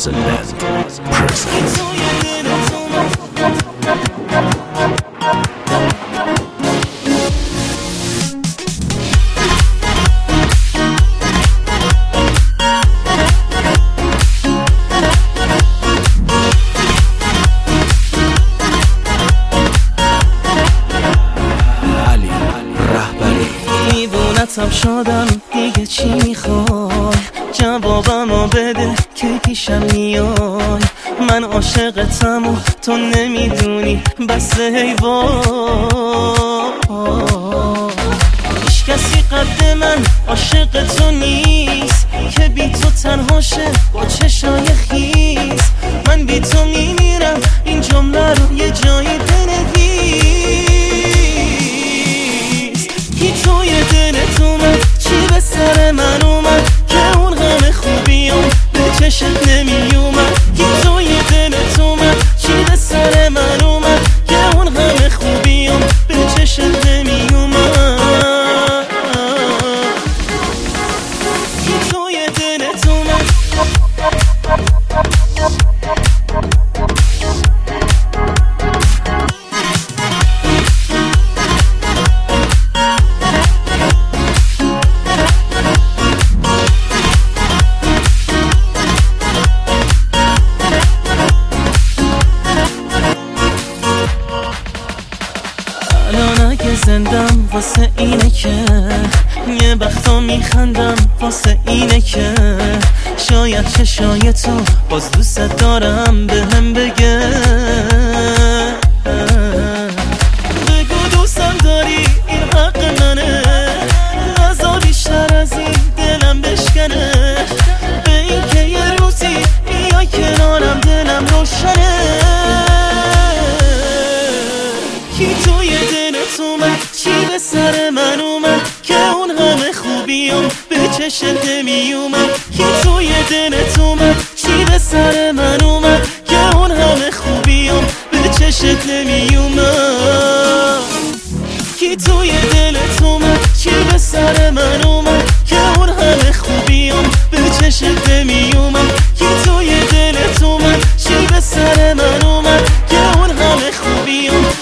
Swaziland presents. دیوونتم شدم دیگه چی میخوای؟ جوابمو بده که پیشم میای. من عاشقتم و تو نمیدونی بس حیوان. هیچ کسی قد من عاشق تو نیست که بی تو تنها شه با چشای خیس. من بی تو میمیرم این جمله رو یه جایی بنویس. کی توی دلت اومد؟ چی به سر من اومد که اون همه خوبیام به چشت نمیومد؟ کی توی دلت اومد؟ چی به سر من اومد که اون همه خوبیام به چشت نمیومد؟ کی توی دلت اومد؟ زندم واسه اینه که یه وقتا میخندم واسه اینه که شاید چشای تو باز دوست دارم بهم بگه. بگو دوستم داری این حق منه، نزار بیشتر از این دلم بشکنه. به این که یه روزی بیای کنارم دلم روشنه. کی توی دلت اومد؟ چی به سر من اومد که اون همه خوبیام به چشت نمیومد؟ کی توی دلت اومد؟ چی به سر من اومد که اون همه خوبیام به چشت نمیومد؟ کی توی دلت اومد؟ چی به سر من اومد که اون همه خوبیام به چشت نمیومد؟ کی توی دلت اومد؟ چی به سر من اومد که اون همه خوبیام